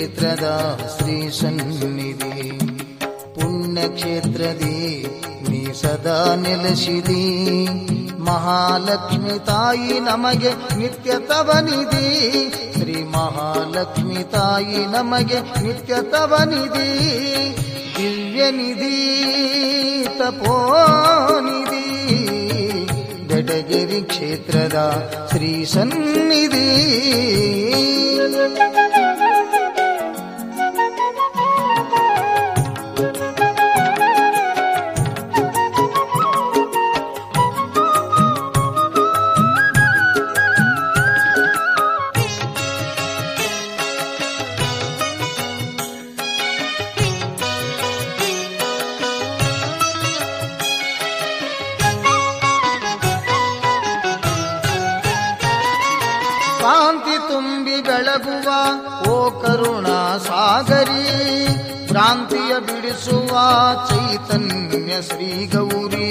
ಕ್ಷೇತ್ರದ ಶ್ರೀ ಸನ್ನಿಧಿ. ಪುಣ್ಯಕ್ಷೇತ್ರದಿ ನೀ ಸದಾ ನೆಲೆಸಿದಿ, ಮಹಾಲಕ್ಷ್ಮಿ ತಾಯಿ ನಮಗೆ ನಿತ್ಯ ತವನಿಧಿ. ಶ್ರೀ ಮಹಾಲಕ್ಷ್ಮಿ ತಾಯಿ ನಮಗೆ ನಿತ್ಯ ತವನಿಧಿ. ದಿವ್ಯ ನಿಧಿ ತಪೋನಿಧಿ, ಬೆಟಗೇರಿ ಕ್ಷೇತ್ರದ ಶ್ರೀ ಸನ್ನಿಧಿ. ಕಾಂತಿ ತುಂಬಿ ಬೆಳಗುವ ಓ ಕರುಣಾ ಸಾಗರಿ, ಭ್ರಾಂತಿಯ ಬಿಡಿಸುವ ಚೈತನ್ಯ ಶ್ರೀ ಗೌರಿ.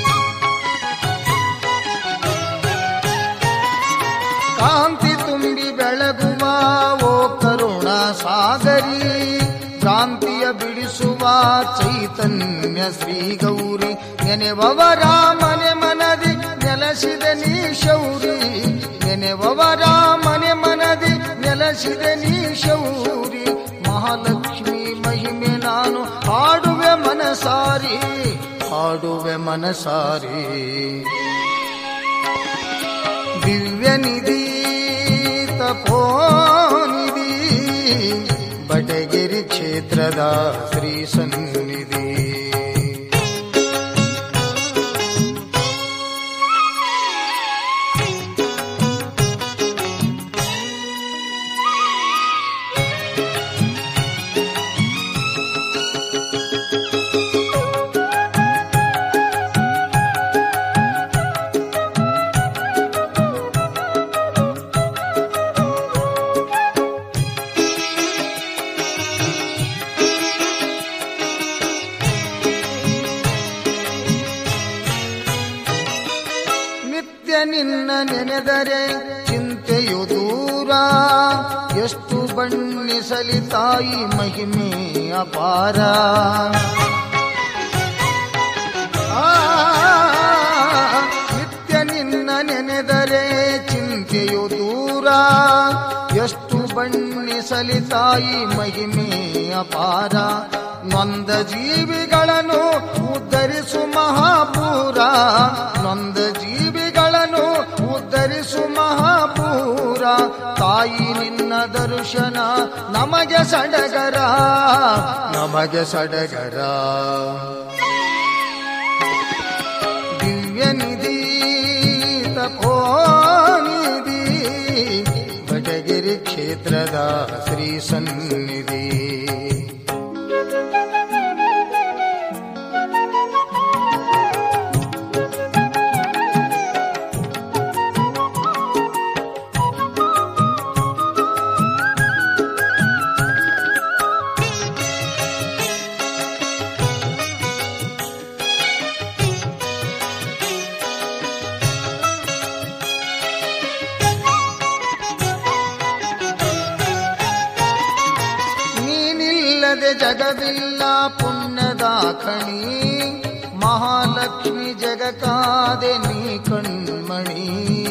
ಕಾಂತಿ ತುಂಬಿ ಬೆಳಗುವ ಓ ಕರುಣಾ ಸಾಗರಿ, ಭ್ರಾಂತಿಯ ಬಿಡಿಸುವ ಚೈತನ್ಯ ಶ್ರೀ ಗೌರಿ. ನೆನೆವವರ ಮನೆ ಮನದಿ ನೆಲೆಸಿದ ನೀ ಶೌರಿ, ನೆನೆವವರ ಮನೆ ಮನದಿ ನೆಲೆಸಿದೆ ನೀ ಶೌರಿ. ಮಹಾಲಕ್ಷ್ಮಿ ಮಹಿಮೆ ನಾನು ಹಾಡುವೆ ಮನಸಾರಿ, ಹಾಡುವೆ ಮನಸಾರಿ. ದಿವ್ಯ ನಿಧಿ ತಪೋನಿಧಿ, ಬೆಟಗೇರಿ ಕ್ಷೇತ್ರದ ಶ್ರೀ ಸನ್ನಿಧಿ. ನಿನ್ನ ನೆನೆದರೆ ಚಿಂತೆಯು ದೂರ, ಎಷ್ಟು ಬಣ್ಣಿಸಲಿ ತಾಯಿ ಮಹಿಮೆ ಅಪಾರ. ನಿತ್ಯ ನಿನ್ನ ನೆನೆದರೆ ಚಿಂತೆಯು ದೂರ, ಎಷ್ಟು ಬಣ್ಣಿಸಲಿ ತಾಯಿ ಮಹಿಮೆ ಅಪಾರ. ನೊಂದ ಜೀವಿಗಳನ್ನು ಉದ್ಧರಿಸು ಮಹಾಪೂರ, ನೊಂದ ಜೀವಿಗಳನ್ನು ಉದ್ಧರಿಸು ಮಹಾಪೂರ. ತಾಯಿ ನಿನ್ನ ದರ್ಶನ ನಮಗೆ ಸಡಗರ, ನಮಗೆ ಸಡಗರ. ದಿವ್ಯ ನಿಧಿ ತಪೋನಿಧಿ, ಬೆಟಗೇರಿ ಕ್ಷೇತ್ರದ ಶ್ರೀ ಸನ್ನಿಧಿ. ಜಗವಿಲ್ಲ ಪುಣ್ಯದ ಖಣಿ, ಮಹಾಲಕ್ಷ್ಮಿ ಜಗಕಾದೆ ನೀ ಕಣ್ಮಣಿ.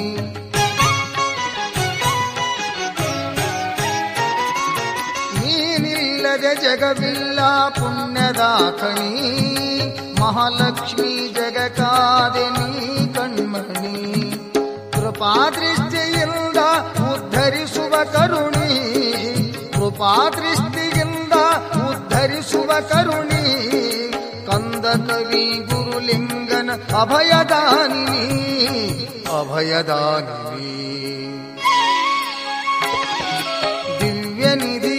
ನೀನಿಲ್ಲದೆ ಜಗವಿಲ್ಲ ಪುಣ್ಯದ ಖಣಿ, ಮಹಾಲಕ್ಷ್ಮಿ ಜಗಕಾದೆ ನೀ ಕಣ್ಮಣಿ. ಕೃಪಾದೃಷ್ಟಿಯಿಂದ ಉದ್ಧರಿಸುವ ಕರುಣಿ, ಕೃಪಾದೃಷ್ಟಿಯಿಂದ ಉದ್ಧರಿಸುವ ಕರುಣಿ. ಕಂದ ಕವಿ ಗುರುಲಿಂಗನ ಅಭಯದಾನಿನಿ, ಅಭಯದಾನಿನಿ. ದಿವ್ಯ ನಿಧಿ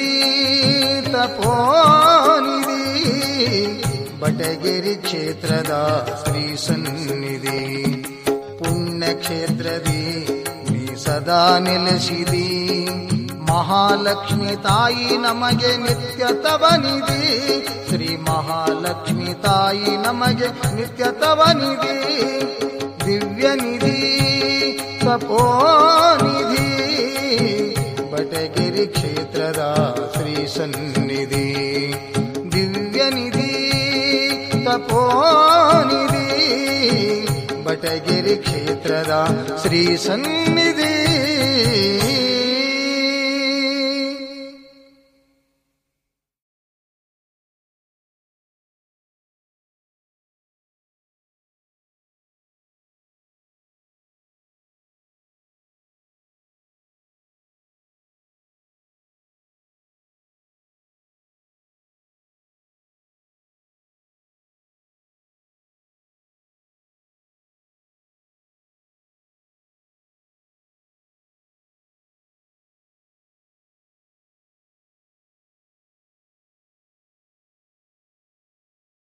ತಪೋನಿಧಿ, ಬೆಟಗೇರಿ ಕ್ಷೇತ್ರದ ಶ್ರೀ ಸನ್ನಿಧಿ. ಪುಣ್ಯಕ್ಷೇತ್ರದಿ ನೀ ಸದಾ ನೆಲೆಸಿದಿ, ಮಹಾಲಕ್ಷ್ಮಿ ತಾಯಿ ನಮಗೆ ನಿತ್ಯ ತವನಿಧಿ. ಶ್ರೀ ಮಹಾಲಕ್ಷ್ಮಿ ತಾಯಿ ನಮಗೆ ನಿತ್ಯ ತವನಿಧಿ. ದಿವ್ಯ ನಿಧಿ ತಪೋನಿಧಿ, ಬೆಟಗೇರಿ ಬಟಗಿರಿ ಕ್ಷೇತ್ರದ ಶ್ರೀ ಸನ್ನಿಧಿ, ದಿವ್ಯ ನಿಧಿ ತಪೋನಿಧಿ, ಬಟಗಿರಿ ಕ್ಷೇತ್ರದ ಶ್ರೀ ಸನ್ನಿಧಿ.